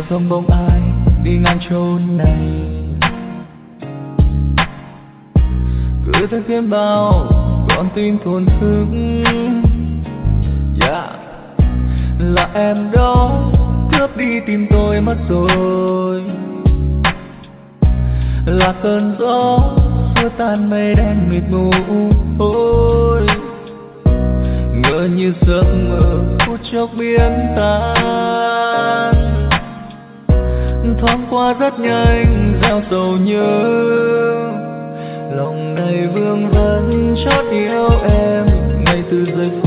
không bóng ai đi ngang chốn này. Cứ thế khiến bao con tim thổn thức. Yeah. Là em đó cướp đi tim tôi mất rồi. Là cơn gió xua tan mây đen mịt mù thôi. Ngỡ như giấc mơ phút chốc biến tan. Thoáng qua rất nhanh gieo sầu nhớ. Lòng này vương vấn chót yêu em ngay từ giây